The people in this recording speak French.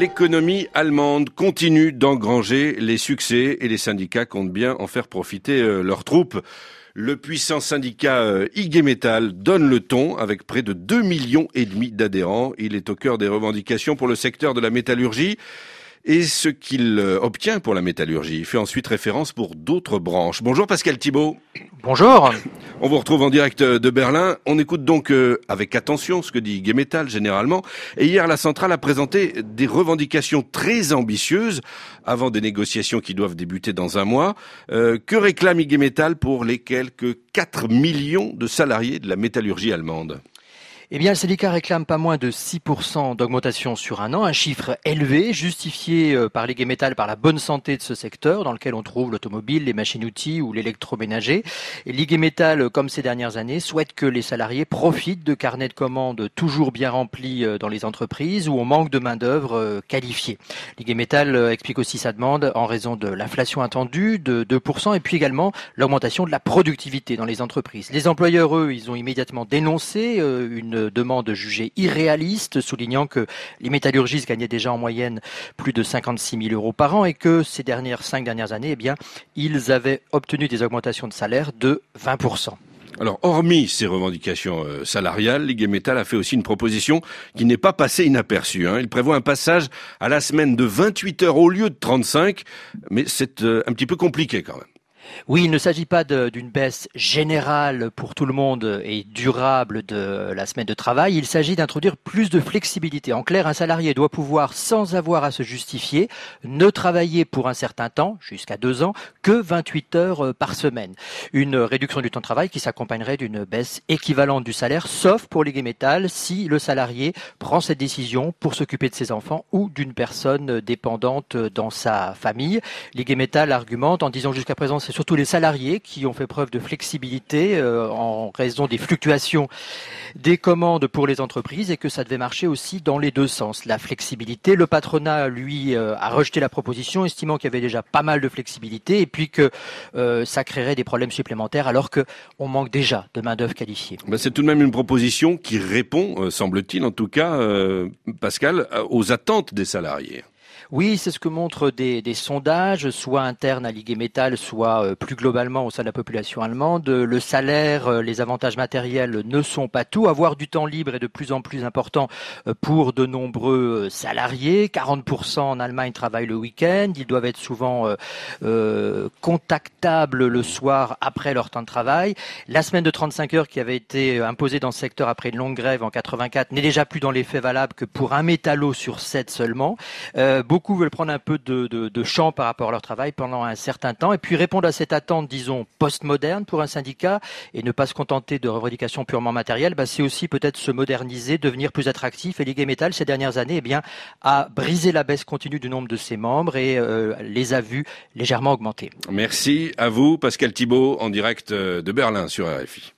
L'économie allemande continue d'engranger les succès et les syndicats comptent bien en faire profiter leurs troupes. Le puissant syndicat IG Metall donne le ton avec près de 2,5 millions d'adhérents. Il est au cœur des revendications pour le secteur de la métallurgie. Et ce qu'il obtient pour la métallurgie, il fait ensuite référence pour d'autres branches. Bonjour Pascal Thibault. Bonjour. On vous retrouve en direct de Berlin. On écoute donc avec attention ce que dit IG Metall généralement. Et hier, la centrale a présenté des revendications très ambitieuses avant des négociations qui doivent débuter dans un mois. Que réclame IG Metall pour les quelques 4 millions de salariés de la métallurgie allemande ? Eh bien, le syndicat réclame pas moins de 6% d'augmentation sur un an, un chiffre élevé, justifié par l'IG Metall par la bonne santé de ce secteur, dans lequel on trouve l'automobile, les machines-outils ou l'électroménager. Et l'IG Metall, comme ces dernières années, souhaite que les salariés profitent de carnets de commandes toujours bien remplis dans les entreprises où on manque de main-d'œuvre qualifiée. L'IG Metall explique aussi sa demande en raison de l'inflation attendue de 2% et puis également l'augmentation de la productivité dans les entreprises. Les employeurs, eux, ils ont immédiatement dénoncé une demande jugée irréaliste, soulignant que les métallurgistes gagnaient déjà en moyenne plus de 56 000 euros par an et que ces 5 dernières années, eh bien, ils avaient obtenu des augmentations de salaire de 20%. Alors, hormis ces revendications salariales, l'IG Metall a fait aussi une proposition qui n'est pas passée inaperçue. Il prévoit un passage à la semaine de 28 heures au lieu de 35, mais c'est un petit peu compliqué quand même. Oui, il ne s'agit pas d'une baisse générale pour tout le monde et durable de la semaine de travail. Il s'agit d'introduire plus de flexibilité. En clair, un salarié doit pouvoir, sans avoir à se justifier, ne travailler pour un certain temps, jusqu'à 2 ans, que 28 heures par semaine. Une réduction du temps de travail qui s'accompagnerait d'une baisse équivalente du salaire, sauf pour l'IG Metall, si le salarié prend cette décision pour s'occuper de ses enfants ou d'une personne dépendante dans sa famille. L'IG Metall argumente en disant jusqu'à présent, c'est surtout les salariés qui ont fait preuve de flexibilité en raison des fluctuations des commandes pour les entreprises et que ça devait marcher aussi dans les deux sens. La flexibilité, le patronat, lui, a rejeté la proposition, estimant qu'il y avait déjà pas mal de flexibilité et puis que ça créerait des problèmes supplémentaires alors qu'on manque déjà de main-d'œuvre qualifiée. C'est tout de même une proposition qui répond, semble-t-il en tout cas, Pascal, aux attentes des salariés. Oui, c'est ce que montrent des sondages, soit internes à l'IG Metall, soit plus globalement au sein de la population allemande. Le salaire, les avantages matériels ne sont pas tout. Avoir du temps libre est de plus en plus important pour de nombreux salariés. 40% en Allemagne travaillent le week-end. Ils doivent être souvent contactables le soir après leur temps de travail. La semaine de 35 heures qui avait été imposée dans ce secteur après une longue grève en 84 n'est déjà plus dans les faits valable que pour un métallo sur 7 seulement. Beaucoup veulent prendre un peu de champ par rapport à leur travail pendant un certain temps et puis répondre à cette attente, disons, postmoderne pour un syndicat et ne pas se contenter de revendications purement matérielles. C'est aussi peut-être se moderniser, devenir plus attractif. Et l'IG Metall, ces dernières années, a brisé la baisse continue du nombre de ses membres et les a vus légèrement augmenter. Merci à vous, Pascal Thibault, en direct de Berlin sur RFI.